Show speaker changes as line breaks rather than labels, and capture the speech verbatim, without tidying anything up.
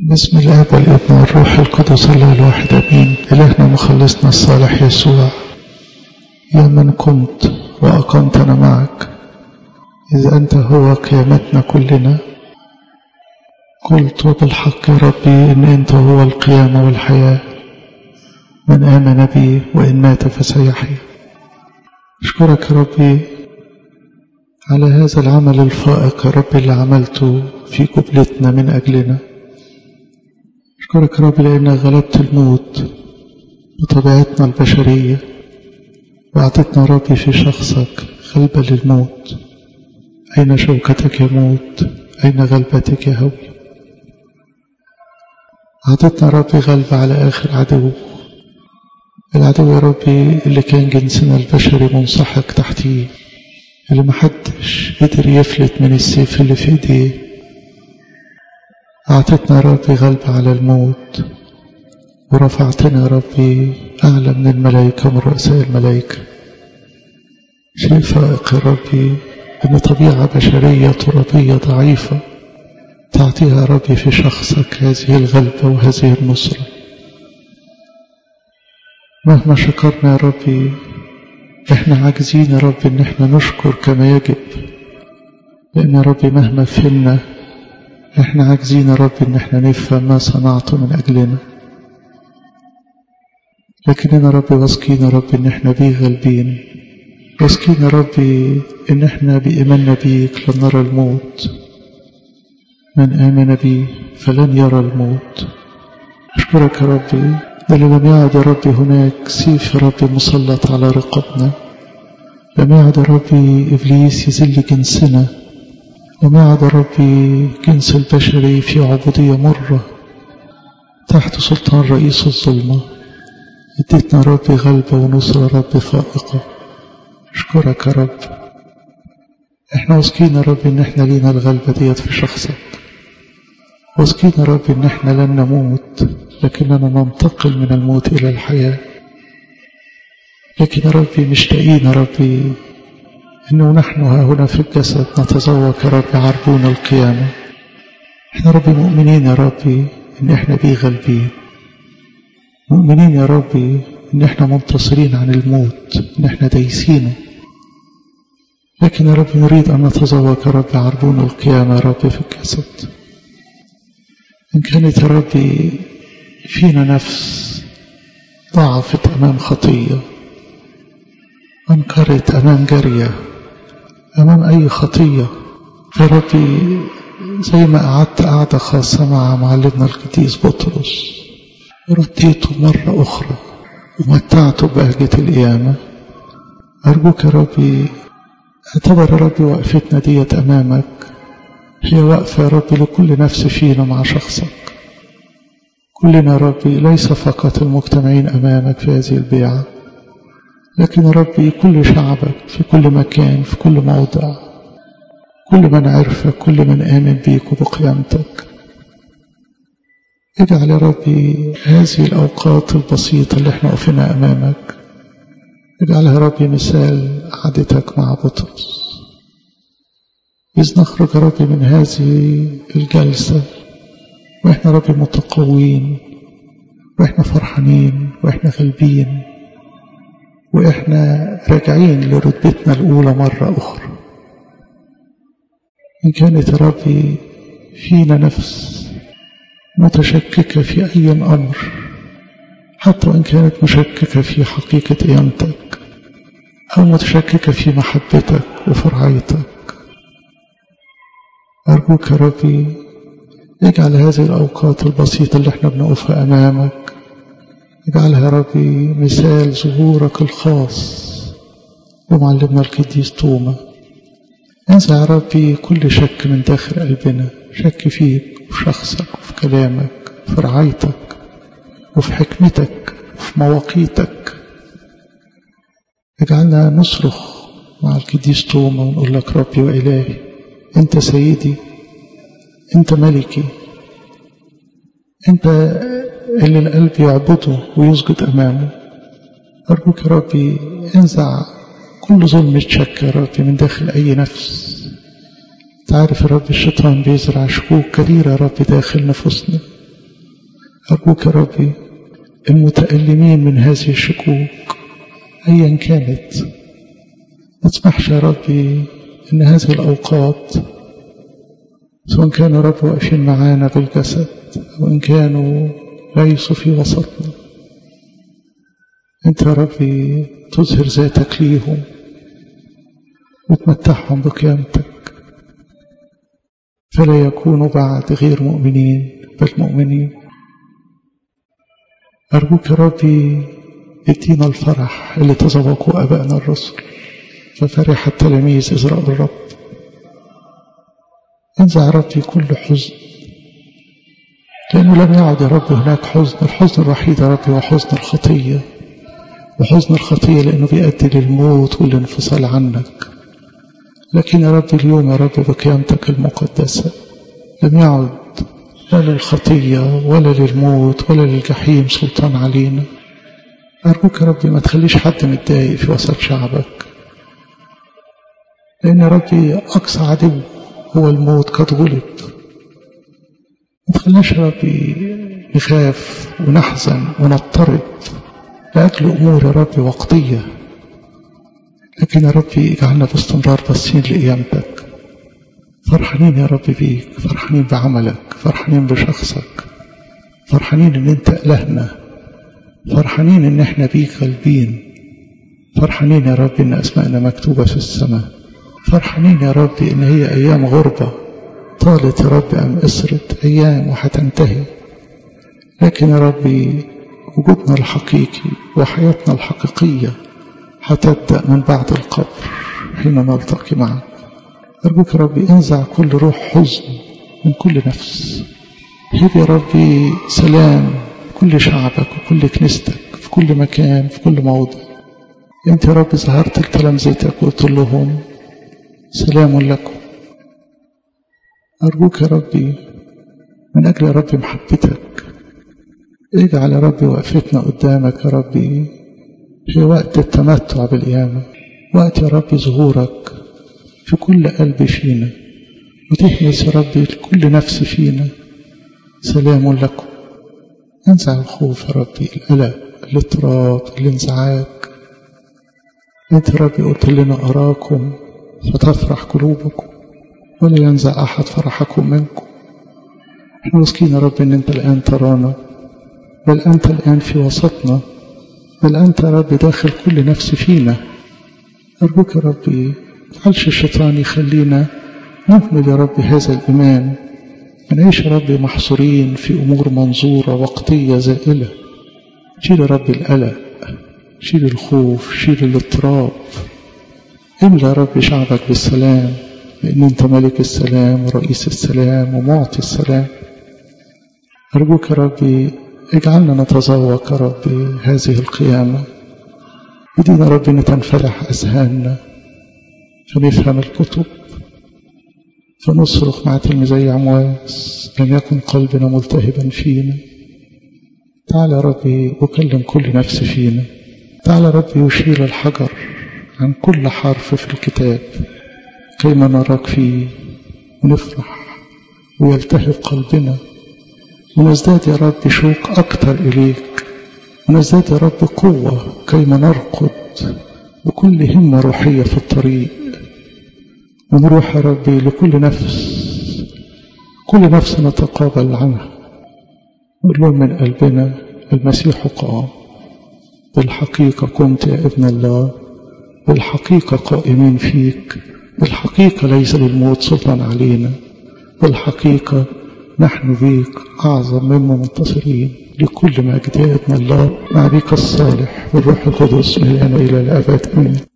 بسم الله والابن والروح القدس الله الواحد امين. الهنا مخلصنا الصالح يسوع، يا من كنت واقمتنا معك، اذ انت هو قيامتنا كلنا. قلت بالحق يا ربي ان انت هو القيامة والحياة، من امن بي وان مات فسيحيا. اشكرك يا ربي على هذا العمل الفائق يا ربي اللي عملته في قبلتنا من اجلنا. أشكرك يا رب لأنك غلبت الموت بطبيعتنا البشرية، وأعطتنا ربي في شخصك غلبة للموت. أين شوكتك يا موت؟ أين غلبتك يا هوي؟ أعطتنا ربي غلبة على آخر عدو، العدو يا ربي اللي كان جنسنا البشري منسحق تحتيه، اللي محدش قدر يفلت من السيف اللي في ايديه. أعطتنا ربي غلبة على الموت، ورفعتنا يا ربي أعلى من الملائكة ومن رؤساء الملائكة. شيء فائق يا ربي أن طبيعة بشرية ترابية ضعيفة تعطيها يا ربي في شخصك هذه الغلبة وهذه النصرة. مهما شكرنا يا ربي احنا عاجزين يا ربي ان احنا نشكر كما يجب، لأن يا ربي مهما فهمنا احنا عاجزين يا ربي ان احنا نفهم ما صنعته من اجلنا. لكننا ربي واثقين يا ربي ان احنا بيه غالبين، واثقين يا ربي ان احنا بإيماننا بيك لن نرى الموت. من آمن بي فلن يرى الموت. أشكرك يا ربي بل لم يعد يا ربي هناك سيف يا ربي مسلط على رقبنا، لم يعد يا ربي إبليس يذل جنسنا، لم يعد ربي جنس البشري في عبودية مرة تحت سلطان رئيس الظلمة. اديتنا ربي غلبة ونصرة ربي فائقة. اشكرك يا رب، احنا واثقين يا ربي ان احنا لينا الغلبة ديت في شخصك، واثقين يا ربي ان احنا لن نموت لكننا ننتقل من الموت الى الحياة. لكن يا ربي مشتاقين يا ربي إنه نحن هنا في الجسد نتذوق يا ربي عربون القيامة. احنا ربي مؤمنين يا ربي إن احنا بيه غالبين، مؤمنين يا ربي إن احنا منتصرين عن الموت، إن احنا دايسينه. لكن يا ربي نريد أن نتذوق يا ربي عربون القيامة يا ربي في الجسد. إن كانت يا ربي فينا نفس ضعفت أمام خطية، أنكرت أمام جارية، أمام أي خطية، يا ربي زي ما قعدت قعدة خاصة مع معلمنا القديس بطرس ورديته مرة أخرى ومتعته بهجة القيامة. أرجوك يا ربي اعتبر يا ربي وقفتنا ديت أمامك هي وقفة يا ربي لكل نفس فينا مع شخصك. كلنا يا ربي ليس فقط المجتمعين أمامك في هذه البيعة، لكن يا ربي كل شعبك في كل مكان في كل موضع، كل من عرفك، كل من آمن بيك وبقيامتك. اجعل يا ربي هذه الأوقات البسيطة اللي احنا وقفنا أمامك اجعلها يا ربي مثال عادتك مع بطرس، إذ نخرج يا ربي من هذه الجلسة وإحنا ربي متقوين، وإحنا فرحانين، وإحنا غالبين، وإحنا راجعين لرتبتنا الأولى مرة أخرى. إن كانت يا ربي فينا نفس متشككة في أي أمر، حتى وإن كانت مشككة في حقيقة قيامتك أو متشككة في محبتك وفرعيتك، أرجوك يا ربي اجعل هذه الأوقات البسيطة اللي احنا بنقفها أمامك اجعلها يا ربي مثال ظهورك الخاص ومعلمنا القديس توما. انزع يا ربي كل شك من داخل قلبنا، شك فيك وفي شخصك وفي كلامك وفي رعايتك وفي حكمتك وفي مواقيتك. اجعلنا نصرخ مع القديس توما ونقول لك ربي وإلهي، انت سيدي، انت ملكي، انت اللي القلب يعبده ويسجد أمامه. أرجوك يا ربي انزع كل ظلم شك يا ربي من داخل أي نفس. تعرف يا رب الشيطان بيزرع شكوك كثيرة يا رب داخل نفوسنا، أرجوك يا ربي المتألمين من هذه الشكوك أيا كانت، ما تسمحش يا ربي إن هذه الأوقات سواء كانوا رب واقفين معانا بالجسد أو إن كانوا ليسوا في وسطنا، أنت يا ربي تظهر ذاتك ليهم وتمتعهم بقيامتك، فلا يكونوا بعد غير مؤمنين بل مؤمنين. أرجوك يا ربي ادينا الفرح اللي تذوقوا أبائنا الرسل ففرح التلاميذ إذ رأوا الرب. انزع ربي كل حزن، لأنه لم يعد يا رب هناك حزن. الحزن الوحيد يا ربي هو حزن الخطية، وحزن الخطية لأنه بيؤدي للموت والانفصال عنك. لكن يا رب اليوم يا رب بقيامتك المقدسة لم يعد لا للخطية ولا للموت ولا للجحيم سلطان علينا. أرجوك يا ربي ما تخليش حد متضايق في وسط شعبك، لأن يا ربي أقصى عدو هو الموت قد غلب. ما تخليناش يا ربي نخاف ونحزن ونضطرب لأجل أمور يا ربي وقتية، لكن يا ربي اجعلنا باستمرار باصين لقيامتك، فرحانين يا ربي بيك، فرحانين بعملك، فرحانين بشخصك، فرحانين ان انت إلهنا، فرحانين ان احنا بيك غالبين، فرحانين يا ربي ان اسمائنا مكتوبة في السماء، فرحانين يا ربي ان هي ايام غربة طالت يا ربي ام اسرت ايام وحتنتهي، لكن يا ربي وجودنا الحقيقي وحياتنا الحقيقية هتبدأ من بعد القبر حين نلتقي معك. أرجوك يا ربي انزع كل روح حزن من كل نفس، هب يا ربي سلام كل شعبك وكل كنيستك في كل مكان في كل موضع. انت يا ربي ظهرت لتلامذتك وقلت لهم سلام لكم. أرجوك يا ربي من أجل يا ربي محبتك اجعل يا ربي وقفتنا قدامك يا ربي في وقت التمتع بالقيامة، وقت يا ربي ظهورك في كل قلب فينا، وتهمس يا ربي لكل نفس فينا سلام لكم. انزع الخوف يا ربي، القلق، الاضطراب، الانزعاج. انت يا ربي قلت لنا أراكم فتفرح قلوبكم ولا ينزع أحد فرحكم منكم. احنا واثقين يا رب ان انت الآن ترانا، بل أنت الآن في وسطنا، بل أنت يا رب داخل كل نفس فينا. أرجوك يا ربي متخلش الشيطان يخلينا نهمل يا رب هذا الإيمان، ونعيش يا رب محصورين في أمور منظورة وقتية زائلة. شيل يا رب القلق، شيل الخوف، شيل الاضطراب، املى يا رب شعبك بالسلام، لأن أنت ملك السلام ورئيس السلام ومعطي السلام. أرجوك يا ربي اجعلنا نتذوق يا ربي هذه القيامة، بدينا يا ربي أن تنفتح أذهاننا فنفهم الكتب، فنصرخ مع تلميذي عمواس لم يكن قلبنا ملتهبا فينا. تعال يا ربي وكلم كل نفس فينا، تعال يا ربي وشيل الحجر عن كل حرف في الكتاب كيما نراك فيه ونفرح ويلتهب قلبنا، ونزداد يا رب شوق أكتر إليك، ونزداد يا رب قوة كيما نرقد بكل همة روحية في الطريق، ونروح يا ربي لكل نفس كل نفس نتقابل عنها نقول لهم من قلبنا المسيح قام، بالحقيقة قمت يا ابن الله، بالحقيقة قائمين فيك، بالحقيقة ليس للموت سلطان علينا، بالحقيقة نحن بيك أعظم مما منتصرين. لكل مجد يا ابن الله مع بيك الصالح والروح القدس من الآن إلى الأبد آمين.